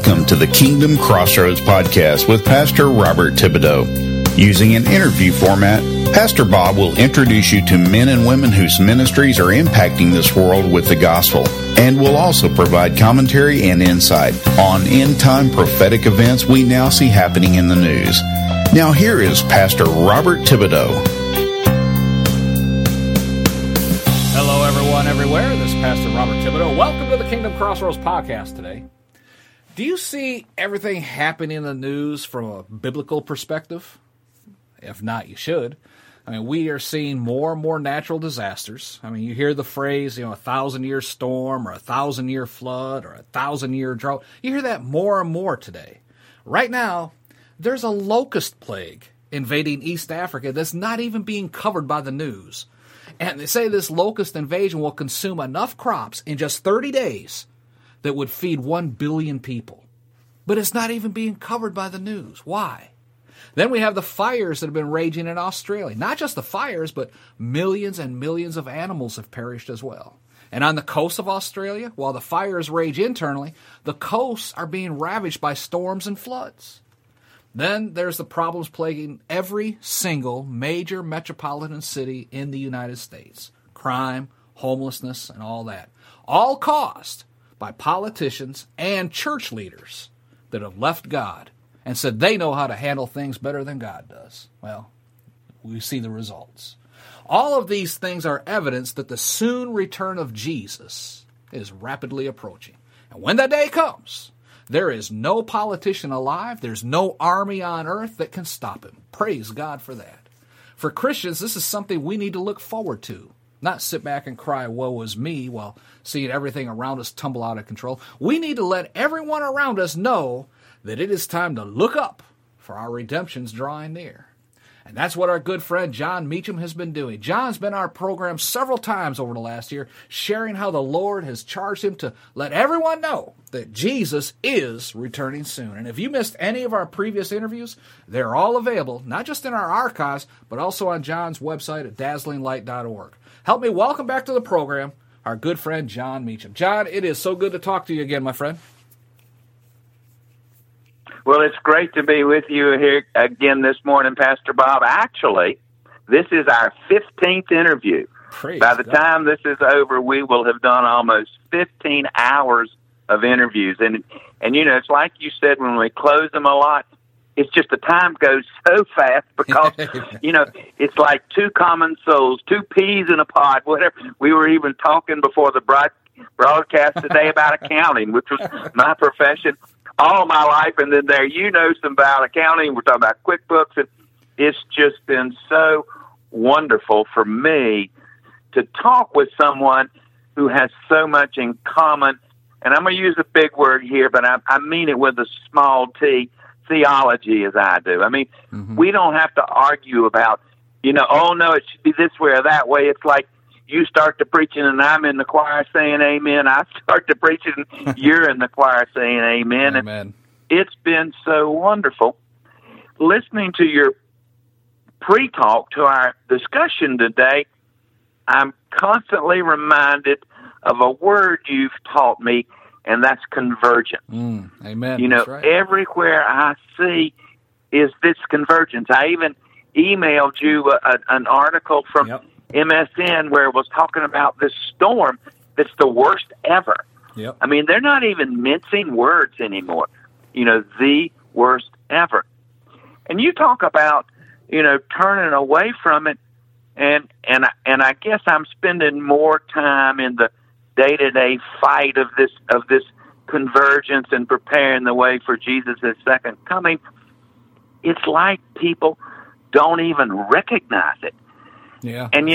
Welcome to the Kingdom Crossroads podcast with Pastor Robert Thibodeau. Using an interview format, Pastor Bob will introduce you to men and women whose ministries are impacting this world with the gospel, and will also provide commentary and insight on end-time prophetic events we now see happening in the news. Now here is Pastor Robert Thibodeau. Hello everyone everywhere, this is Pastor Robert Thibodeau. Welcome to the Kingdom Crossroads podcast today. Do you see everything happening in the news from a biblical perspective? If not, you should. I mean, we are seeing more and more natural disasters. I mean, you hear the phrase, 1,000-year storm or 1,000-year flood or 1,000-year drought. You hear that more and more today. Right now, there's a locust plague invading East Africa that's not even being covered by the news. And they say this locust invasion will consume enough crops in just 30 days that would feed 1 billion people. But it's not even being covered by the news. Why? Then we have the fires that have been raging in Australia. Not just the fires, but millions and millions of animals have perished as well. And on the coast of Australia, while the fires rage internally, the coasts are being ravaged by storms and floods. Then there's the problems plaguing every single major metropolitan city in the United States. Crime, homelessness, and all that. All caused by politicians and church leaders that have left God and said they know how to handle things better than God does. Well, we see the results. All of these things are evidence that the soon return of Jesus is rapidly approaching. And when that day comes, there is no politician alive, there's no army on earth that can stop him. Praise God for that. For Christians, this is something we need to look forward to. Not sit back and cry, woe is me, while seeing everything around us tumble out of control. We need to let everyone around us know that it is time to look up, for our redemption's drawing near. And that's what our good friend John Meacham has been doing. John's been on our program several times over the last year, sharing how the Lord has charged him to let everyone know that Jesus is returning soon. And if you missed any of our previous interviews, they're all available, not just in our archives, but also on John's website at dazzlinglight.org. Help me welcome back to the program our good friend John Meacham. John, it is so good to talk to you again, my friend. Well, it's great to be with you here again this morning, Pastor Bob. Actually, this is our 15th interview. By the time this is over, we will have done almost 15 hours of interviews. And it's like you said, when we close them a lot, it's just the time goes so fast because, it's like two common souls, two peas in a pod, whatever. We were even talking before the broadcast today about accounting, which was my profession all my life. And then there, some about accounting. We're talking about QuickBooks. And it's just been so wonderful for me to talk with someone who has so much in common. And I'm going to use a big word here, but I mean it with a small t, theology, as I do. I mean, we don't have to argue about, oh, no, it should be this way or that way. It's like you start to preaching and I'm in the choir saying amen. I start to preaching, you're in the choir saying amen. Amen. And it's been so wonderful listening to your pre-talk to our discussion today. I'm constantly reminded of a word you've taught me, and that's convergence. Amen. That's right. Everywhere I see is this convergence. I even emailed you an article from MSN where it was talking about this storm that's the worst ever. Yep. I mean, they're not even mincing words anymore. The worst ever. And you talk about, turning away from it, and I guess I'm spending more time in the day-to-day fight of this convergence and preparing the way for Jesus' second coming. It's like people don't even recognize it. Yeah. And,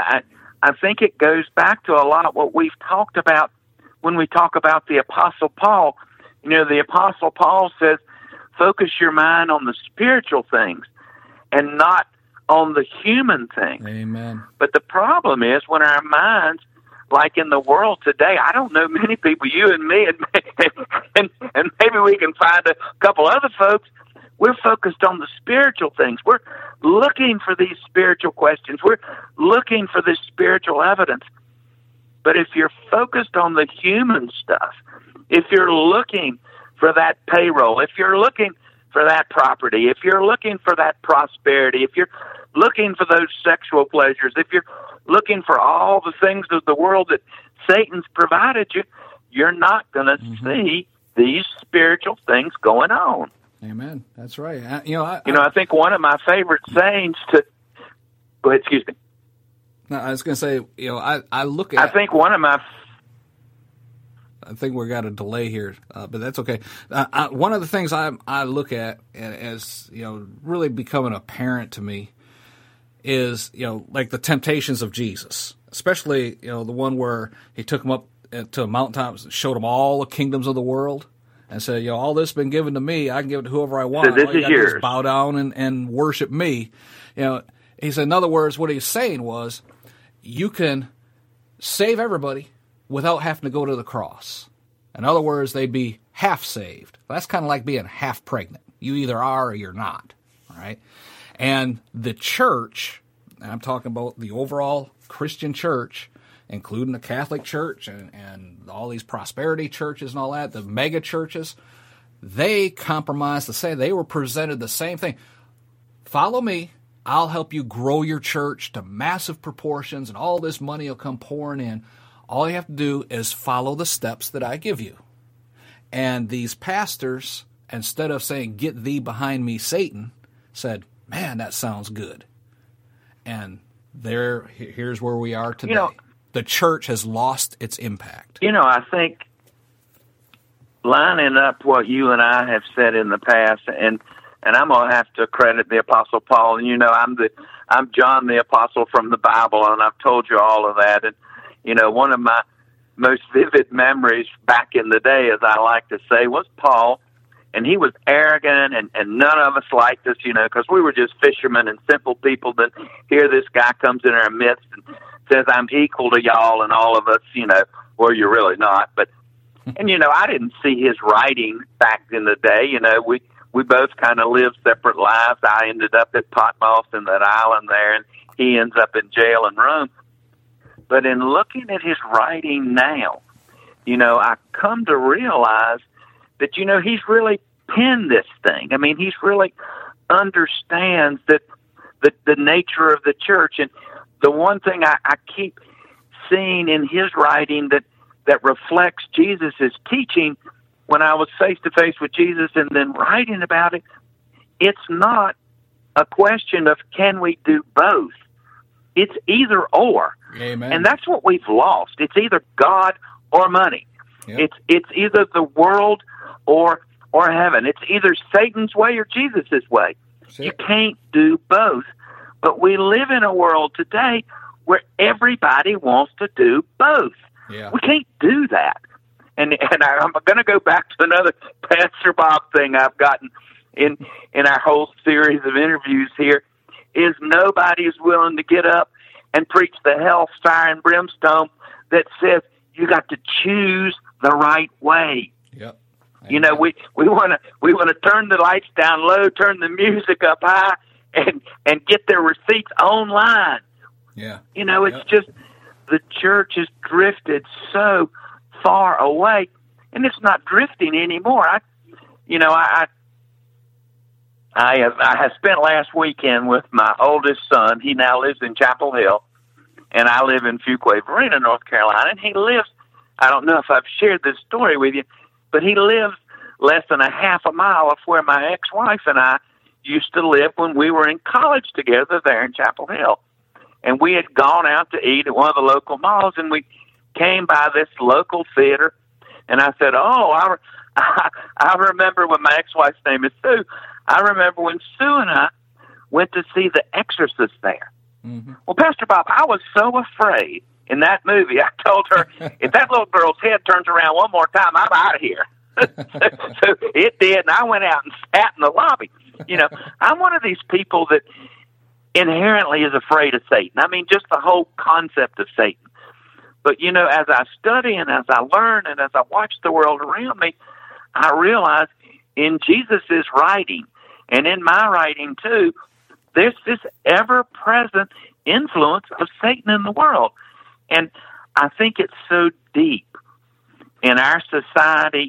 I think it goes back to a lot of what we've talked about when we talk about the Apostle Paul. The Apostle Paul says, focus your mind on the spiritual things and not on the human things. Amen. But the problem is when our minds, like in the world today, I don't know many people, you and me, and maybe we can find a couple other folks, we're focused on the spiritual things. We're looking for these spiritual questions. We're looking for this spiritual evidence. But if you're focused on the human stuff, if you're looking for that payroll, if you're looking for that property, if you're looking for that prosperity, if you're looking for those sexual pleasures, if you're looking for all the things of the world that Satan's provided you, you're not going to see these spiritual things going on. Amen. That's right. I think one of my favorite sayings to. Go ahead. Excuse me. No, I was going to say, I look at. I think one of my. I think we got a delay here, but that's okay. One of the things I look at as really becoming apparent to me is like the temptations of Jesus, especially the one where he took them up to a mountaintop and showed them all the kingdoms of the world. And said, all this has been given to me. I can give it to whoever I want. So this is yours. Bow down and worship me. He said, in other words, what he's saying was, you can save everybody without having to go to the cross. In other words, they'd be half saved. That's kind of like being half pregnant. You either are or you're not. All right? And the church, and I'm talking about the overall Christian church, including the Catholic Church and all these prosperity churches and all that, the mega churches, they compromised to say they were presented the same thing. Follow me, I'll help you grow your church to massive proportions, and all this money will come pouring in. All you have to do is follow the steps that I give you. And these pastors, instead of saying, "Get thee behind me, Satan," said, "Man, that sounds good." And here's where we are today. The church has lost its impact. I think lining up what you and I have said in the past, and I'm going to have to credit the Apostle Paul. And I'm John the Apostle from the Bible, and I've told you all of that. And one of my most vivid memories back in the day, as I like to say, was Paul. And he was arrogant, and none of us liked us, because we were just fishermen and simple people. Then here this guy comes in our midst and says, "I'm equal to y'all," and all of us, well, you're really not. But, and I didn't see his writing back in the day. We both kind of lived separate lives. I ended up at Patmos in that island there, and he ends up in jail in Rome. But in looking at his writing now, I come to realize that, he's really penned this thing. I mean, he's really understands that the nature of the church. And the one thing I keep seeing in his writing that reflects Jesus' teaching, when I was face-to-face with Jesus and then writing about it, it's not a question of can we do both. It's either or. Amen. And that's what we've lost. It's either God or money. Yep. It's either the world or heaven. It's either Satan's way or Jesus' way. Sure. You can't do both. But we live in a world today where everybody wants to do both. Yeah. We can't do that. And I'm going to go back to another Pastor Bob thing I've gotten in our whole series of interviews here, is nobody is willing to get up and preach the hell, fire, and brimstone that says you got to choose the right way. Yep. We want to turn the lights down low, turn the music up high, and get their receipts online. Yeah. It's just the church has drifted so far away, and it's not drifting anymore. I have spent last weekend with my oldest son. He now lives in Chapel Hill, and I live in Fuquay-Varina, North Carolina, and he lives, I don't know if I've shared this story with you, but he lives less than a half a mile of where my ex-wife and I used to live when we were in college together there in Chapel Hill. And we had gone out to eat at one of the local malls, and we came by this local theater, and I said, I remember when my ex-wife's name is Sue. I remember when Sue and I went to see The Exorcist there. Mm-hmm. Well, Pastor Bob, I was so afraid in that movie. I told her, if that little girl's head turns around one more time, I'm out of here. So it did, and I went out and sat in the lobby. I'm one of these people that inherently is afraid of Satan. I mean, just the whole concept of Satan. But, as I study and as I learn and as I watch the world around me, I realize in Jesus' writing and in my writing too, there's this ever-present influence of Satan in the world. And I think it's so deep in our society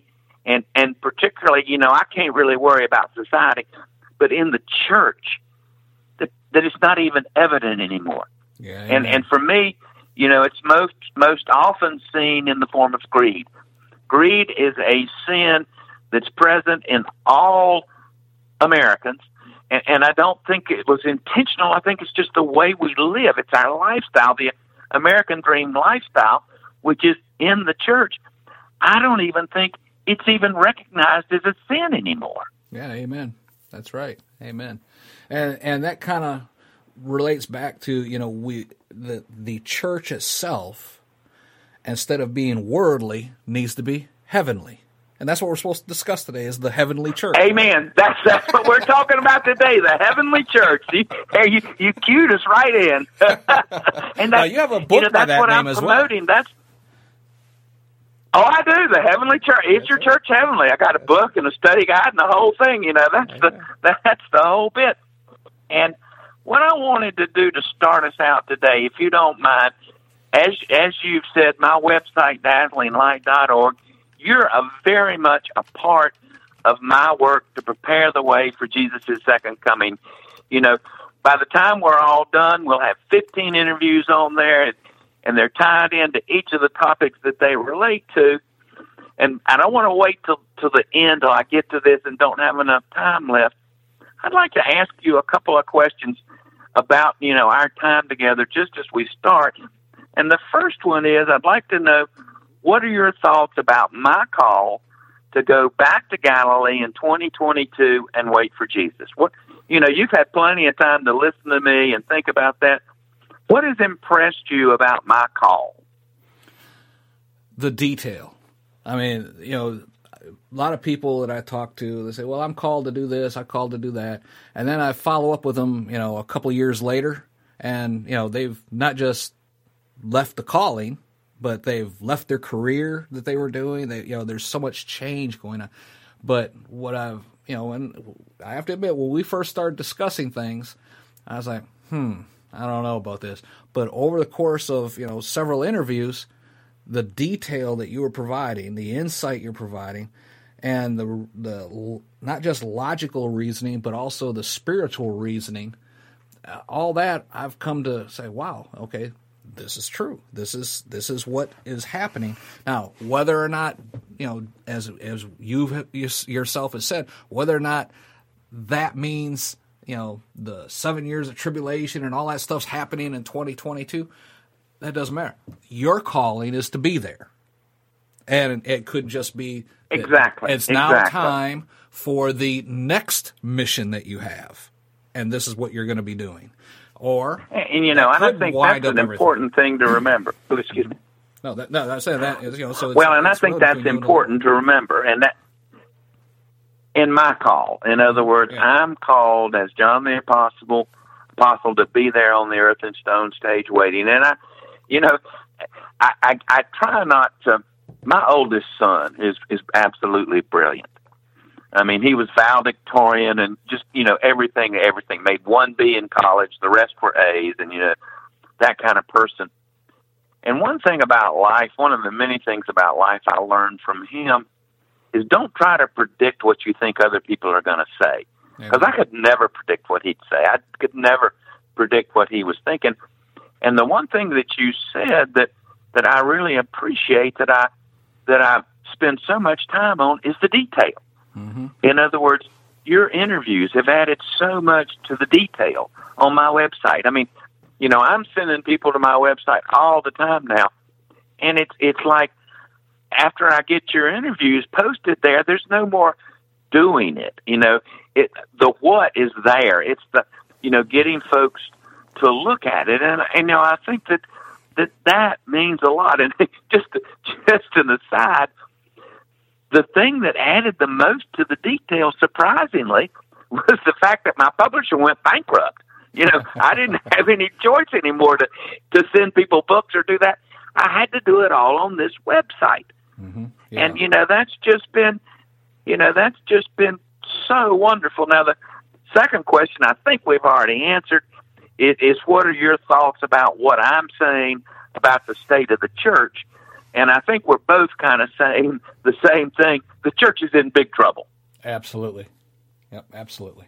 And particularly, I can't really worry about society, but in the church, that it's not even evident anymore. Yeah, and for me, it's most often seen in the form of greed. Greed is a sin that's present in all Americans, and I don't think it was intentional. I think it's just the way we live. It's our lifestyle, the American dream lifestyle, which is in the church. I don't even think it's even recognized as a sin anymore. Yeah, amen. That's right. Amen. And that kind of relates back to, the church itself, instead of being worldly, needs to be heavenly. And that's what we're supposed to discuss today, is the heavenly church. Amen. That's what we're talking about today, the heavenly church. You cued us right in. And now, you have a book by that name as well. Oh, I do. The Heavenly Church. Is your church heavenly? I got a book and a study guide and the whole thing. That's the whole bit. And what I wanted to do to start us out today, if you don't mind, as you've said, my website, dazzlinglight.org, you're very much a part of my work to prepare the way for Jesus' second coming. By the time we're all done, we'll have 15 interviews on there, and they're tied into each of the topics that they relate to. And I don't want to wait till the end till I get to this and don't have enough time left. I'd like to ask you a couple of questions about, our time together just as we start. And the first one is, I'd like to know, what are your thoughts about my call to go back to Galilee in 2022 and wait for Jesus? You've had plenty of time to listen to me and think about that. What has impressed you about my call? The detail. I mean, a lot of people that I talk to, they say, well, I'm called to do this, I'm called to do that. And then I follow up with them, a couple years later, and, they've not just left the calling, but they've left their career that they were doing. There's so much change going on. But what and I have to admit, when we first started discussing things, I was like, I don't know about this. But over the course of, several interviews, the detail that you were providing, the insight you're providing, and the not just logical reasoning, but also the spiritual reasoning, all that I've come to say, wow, okay, this is true. This is what is happening. Now, whether or not, as you yourself has said, whether or not that means, the 7 years of tribulation and all that stuff's happening in 2022, that doesn't matter. Your calling is to be there. And it could just be exactly. It's now time for the next mission that you have, and this is what you're going to be doing. Or and I think that's an important thing to remember. Oh, excuse me. No, that's that. So well, and I think that's important to remember, and that in my call, in other words, I'm called as John the Apostle to be there on the earth and stone stage waiting, and I try not to. My oldest son is absolutely brilliant. I mean, he was valedictorian and just, everything, made 1 B in college, the rest were A's, and, that kind of person. And one thing about life, one of the many things about life I learned from him is don't try to predict what you think other people are going to say. Because I could never predict what he'd say. I could never predict what he was thinking. And the one thing that you said that I really appreciate that I spend so much time on is the detail. Mm-hmm. In other words, your interviews have added so much to the detail on my website. I mean, I'm sending people to my website all the time now, and it's like after I get your interviews posted there, there's no more doing it. The what is there. It's the getting folks to look at it, and I think that means a lot. And just an aside, the thing that added the most to the detail, surprisingly, was the fact that my publisher went bankrupt. I didn't have any choice anymore to send people books or do that. I had to do it all on this website. Mm-hmm. Yeah. And, that's just been so wonderful. Now, the second question I think we've already answered is what are your thoughts about what I'm saying about the state of the church? And I think we're both kind of saying the same thing. The church is in big trouble. Absolutely. Yep, absolutely.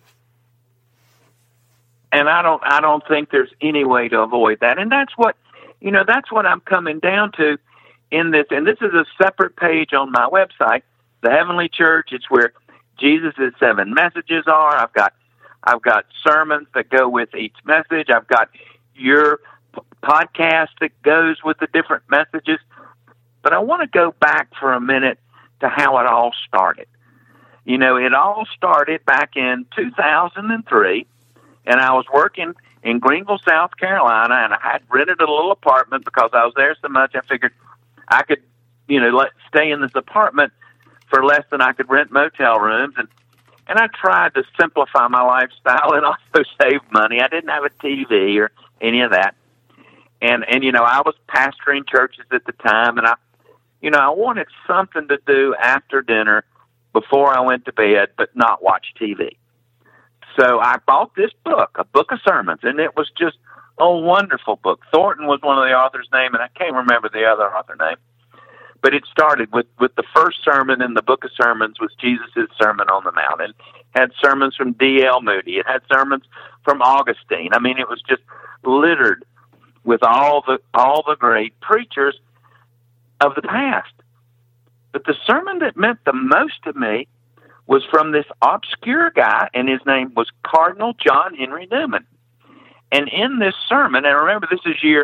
And I don't think there's any way to avoid that. And that's what I'm coming down to in this. And this is a separate page on my website, The Heavenly Church. It's where Jesus' 7 messages are. I've got sermons that go with each message. I've got your podcast that goes with the different messages. But I want to go back for a minute to how it all started. It all started back in 2003, and I was working in Greenville, South Carolina, and I had rented a little apartment because I was there so much. I figured I could, stay in this apartment for less than I could rent motel rooms, and I tried to simplify my lifestyle and also save money. I didn't have a TV or any of that, and I was pastoring churches at the time, and I wanted something to do after dinner before I went to bed, but not watch TV. So I bought this book, a book of sermons, and it was just a wonderful book. Thornton was one of the author's name, and I can't remember the other author name. But it started with the first sermon in the book of sermons was Jesus' Sermon on the Mount. It had sermons from D.L. Moody. It had sermons from Augustine. I mean, it was just littered with all the great preachers of the past. But the sermon that meant the most to me was from this obscure guy, and his name was Cardinal John Henry Newman. And in this sermon, and remember this is year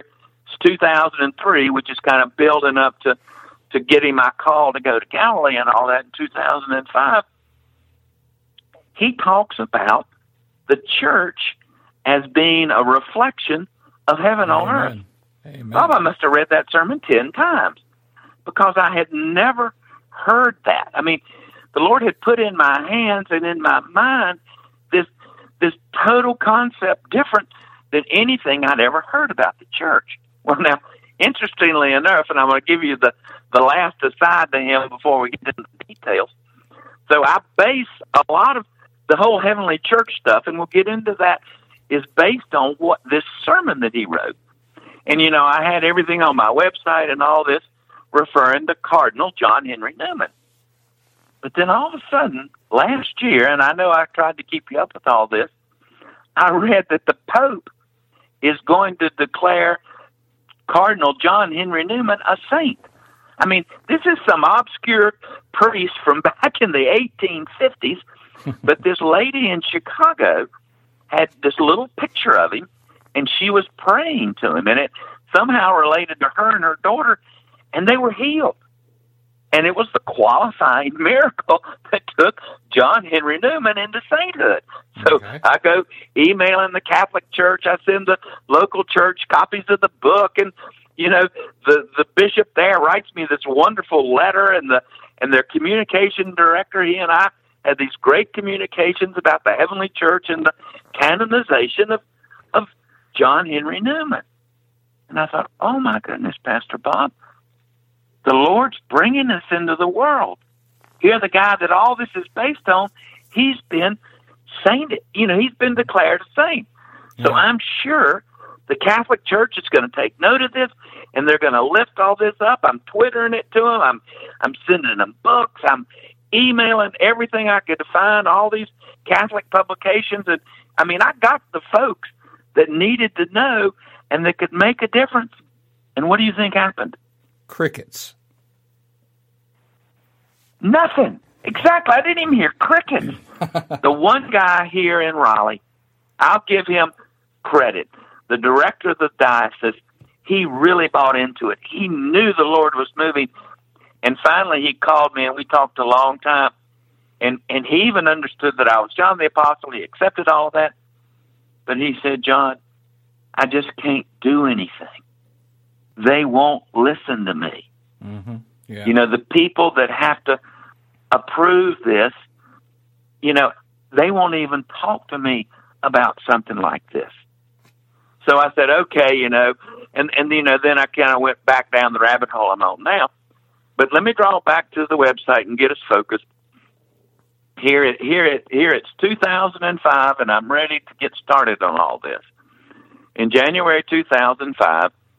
2003, which is kind of building up to getting my call to go to Galilee and all that in 2005, he talks about the church as being a reflection of heaven on earth. Amen. Bob, I must have read that sermon 10 times because I had never heard that. I mean, the Lord had put in my hands and in my mind this total concept different than anything I'd ever heard about the church. Well, now, interestingly enough, and I'm going to give you the last aside to him before we get into the details. So I base a lot of the whole Heavenly Church stuff, and we'll get into that, is based on what this sermon that he wrote. And, I had everything on my website and all this referring to Cardinal John Henry Newman. But then all of a sudden, last year, and I know I tried to keep you up with all this, I read that the Pope is going to declare Cardinal John Henry Newman a saint. I mean, this is some obscure priest from back in the 1850s, but this lady in Chicago had this little picture of him, and she was praying to him, and it somehow related to her and her daughter, and they were healed. And it was the qualifying miracle that took John Henry Newman into sainthood. So okay. I go emailing the Catholic Church. I send the local church copies of the book, and the bishop there writes me this wonderful letter, and their communication director, he and I had these great communications about the Heavenly Church and the canonization of John Henry Newman. And I thought, oh my goodness, Pastor Bob, the Lord's bringing us into the world. Here, the guy that all this is based on, he's been sainted. He's been declared a saint. So I'm sure the Catholic Church is going to take note of this, and they're going to lift all this up. I'm Twittering it to them. I'm sending them books. I'm emailing everything I could find, all these Catholic publications. And I mean, I got the folks that needed to know and that could make a difference. And what do you think happened? Crickets. Nothing. Exactly. I didn't even hear crickets. The one guy here in Raleigh, I'll give him credit. The director of the diocese, he really bought into it. He knew the Lord was moving. And finally he called me and we talked a long time. And he even understood that I was John the Apostle. He accepted all of that. But he said, John, I just can't do anything. They won't listen to me. Mm-hmm. Yeah. The people that have to approve this, they won't even talk to me about something like this. So I said, okay, and then I kind of went back down the rabbit hole I'm on now. But let me draw back to the website and get us focused. Here it's 2005, and I'm ready to get started on all this. In January 2005,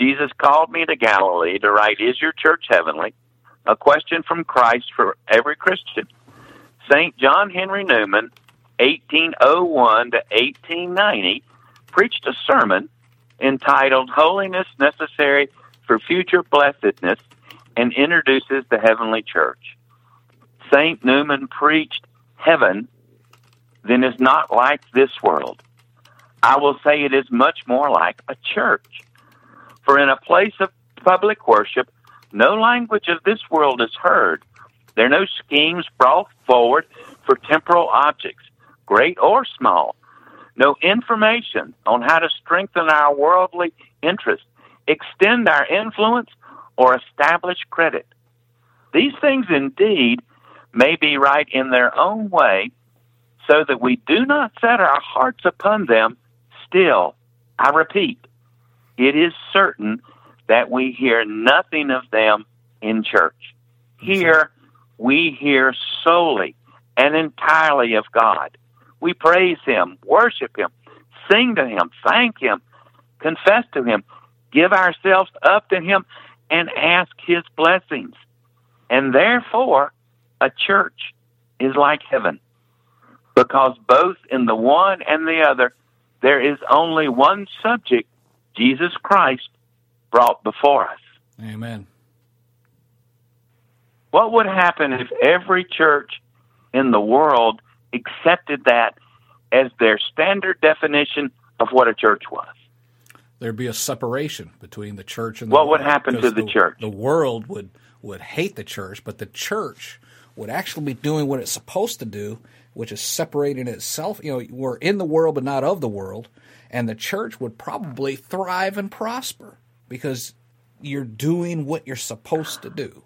Jesus called me to Galilee to write, "Is your church heavenly?" A question from Christ for every Christian. St. John Henry Newman, 1801 to 1890, preached a sermon entitled "Holiness Necessary for Future Blessedness," and introduces the heavenly church. St. Newman preached, "Heaven then is not like this world. I will say it is much more like a church. For in a place of public worship, no language of this world is heard. There are no schemes brought forward for temporal objects, great or small. No information on how to strengthen our worldly interests, extend our influence, or establish credit. These things indeed may be right in their own way, so that we do not set our hearts upon them. Still, I repeat, it is certain that we hear nothing of them in church. Here, we hear solely and entirely of God. We praise Him, worship Him, sing to Him, thank Him, confess to Him, give ourselves up to Him, and ask His blessings. And therefore, a church is like heaven, because both in the one and the other, there is only one subject, Jesus Christ, brought before us. Amen. What would happen if every church in the world accepted that as their standard definition of what a church was? There'd be a separation between the church and the world. What would happen to the church? The world would hate the church, but the church would actually be doing what it's supposed to do, which is separating itself. You know, we're in the world but not of the world, and the church would probably thrive and prosper because you're doing what you're supposed to do.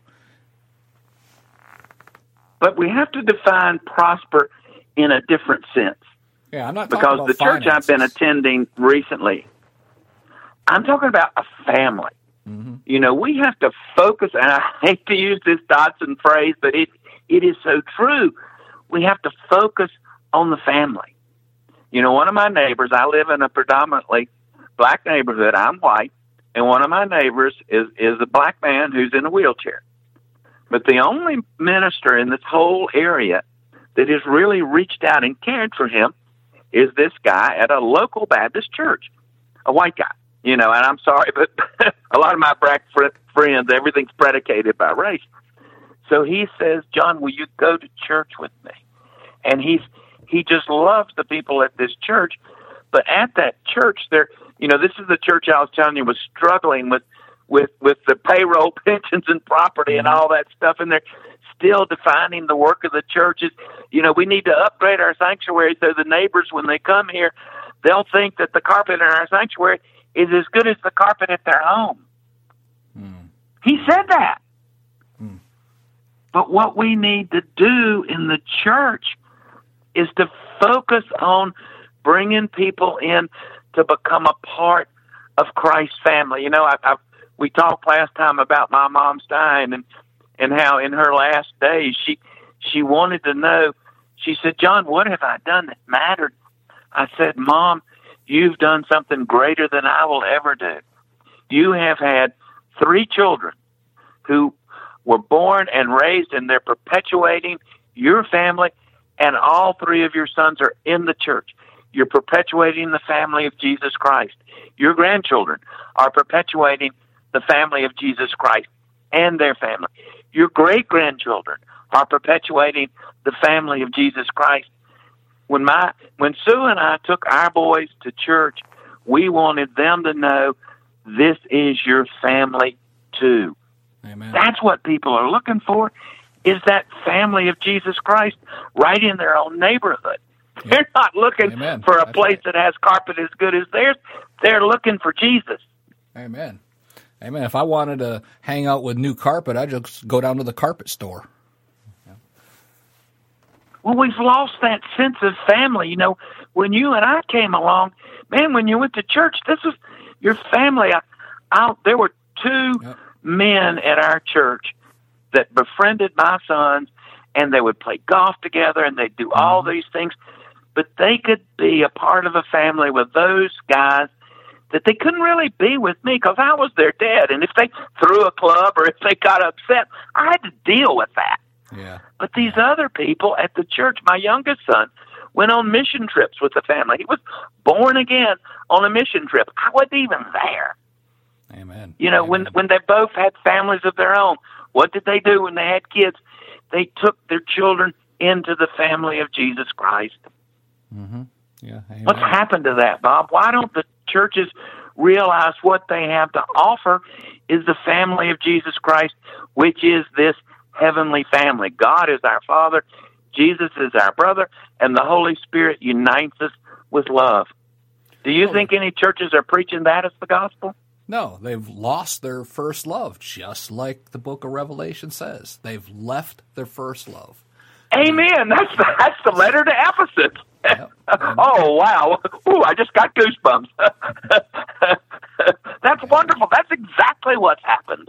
But we have to define prosper in a different sense. Yeah, I'm not talking about because the church I've been attending recently, I'm talking about a family. Mm-hmm. You know, we have to focus, and I hate to use this Dodson phrase, but it is so true. We have to focus on the family. You know, one of my neighbors, I live in a predominantly black neighborhood. I'm white, and one of my neighbors is a black man who's in a wheelchair. But the only minister in this whole area that has really reached out and cared for him is this guy at a local Baptist church, a white guy. You know, and I'm sorry, but a lot of my black friends, everything's predicated by race. So he says, "John, will you go to church with me?" And he just loves the people at this church. But at that church, there, you know, this is the church I was telling you was struggling with the payroll, pensions, and property and all that stuff, and they're still defining the work of the churches. You know, we need to upgrade our sanctuary so the neighbors, when they come here, they'll think that the carpet in our sanctuary is as good as the carpet at their home. He said that. But what we need to do in the church is to focus on bringing people in to become a part of Christ's family. You know, we talked last time about my mom's dying and how in her last days she wanted to know. She said, "John, what have I done that mattered?" I said, "Mom, you've done something greater than I will ever do. You have had 3 children who were born and raised, and they're perpetuating your family, and all 3 of your sons are in the church. You're perpetuating the family of Jesus Christ. Your grandchildren are perpetuating the family of Jesus Christ and their family. Your great-grandchildren are perpetuating the family of Jesus Christ." When Sue and I took our boys to church, we wanted them to know this is your family too. Amen. That's what people are looking for, is that family of Jesus Christ right in their own neighborhood. Yep. They're not looking for a place that has carpet as good as theirs. They're looking for Jesus. Amen. Amen. If I wanted to hang out with new carpet, I'd just go down to the carpet store. Well, we've lost that sense of family. You know, when you and I came along, man, when you went to church, this was your family. There were 2 men at our church that befriended my sons, and they would play golf together, and they'd do all these things. But they could be a part of a family with those guys that they couldn't really be with me because I was their dad. And if they threw a club or if they got upset, I had to deal with that. Yeah. But these other people at the church, my youngest son, went on mission trips with the family. He was born again on a mission trip. I wasn't even there. Amen. You know, Amen. when they both had families of their own, what did they do when they had kids? They took their children into the family of Jesus Christ. Mm-hmm. Yeah. Amen. What's happened to that, Bob? Why don't the churches realize what they have to offer is the family of Jesus Christ, which is this heavenly family. God is our Father, Jesus is our brother, and the Holy Spirit unites us with love. Do you think any churches are preaching that as the gospel? No, they've lost their first love, just like the book of Revelation says. They've left their first love. Amen. That's the letter to Ephesus. Yep. Oh, wow. Ooh, I just got goosebumps. That's wonderful. That's exactly what's happened.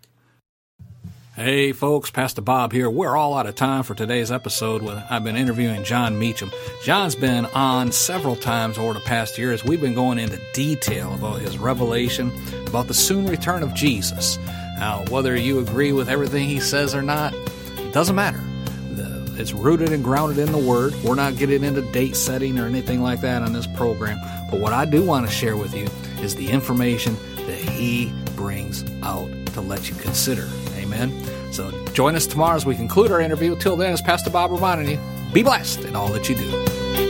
Hey, folks, Pastor Bob here. We're all out of time for today's episode. I've been interviewing John Meacham. John's been on several times over the past years. We've been going into detail about his revelation, about the soon return of Jesus. Now, whether you agree with everything he says or not, it doesn't matter. It's rooted and grounded in the Word. We're not getting into date setting or anything like that on this program. But what I do want to share with you is the information that he brings out to let you consider. Amen. So join us tomorrow as we conclude our interview. Till then, it's Pastor Bob reminding you, be blessed in all that you do.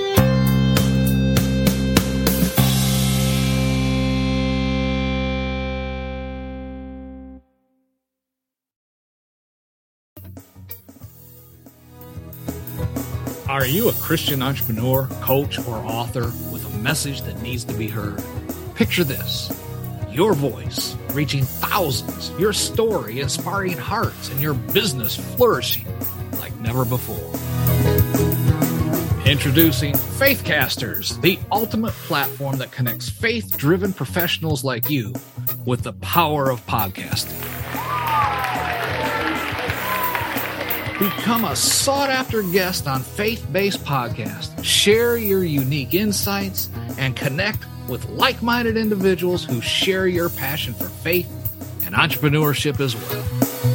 Are you a Christian entrepreneur, coach, or author with a message that needs to be heard? Picture this. Your voice reaching thousands, your story inspiring hearts, and your business flourishing like never before. Introducing Faithcasters, the ultimate platform that connects faith-driven professionals like you with the power of podcasting. Become a sought-after guest on faith-based podcasts. Share your unique insights and connect with like-minded individuals who share your passion for faith and entrepreneurship as well.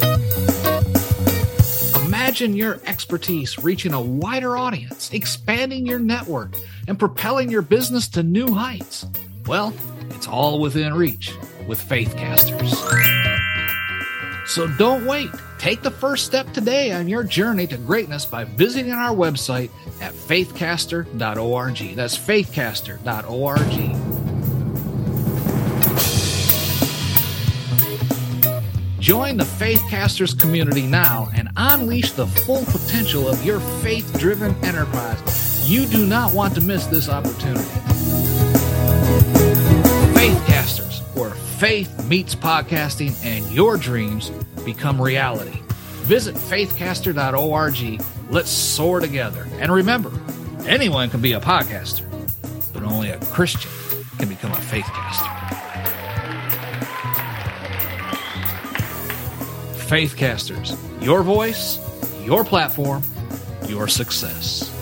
Imagine your expertise reaching a wider audience, expanding your network, and propelling your business to new heights. Well, it's all within reach with Faithcasters. So don't wait. Take the first step today on your journey to greatness by visiting our website at faithcaster.org. That's faithcaster.org. Join the Faithcasters community now and unleash the full potential of your faith-driven enterprise. You do not want to miss this opportunity. Faithcasters, where faith meets podcasting and your dreams become reality. Visit faithcaster.org. Let's soar together. And remember, anyone can be a podcaster, but only a Christian can become a faithcaster. Faithcasters, your voice, your platform, your success.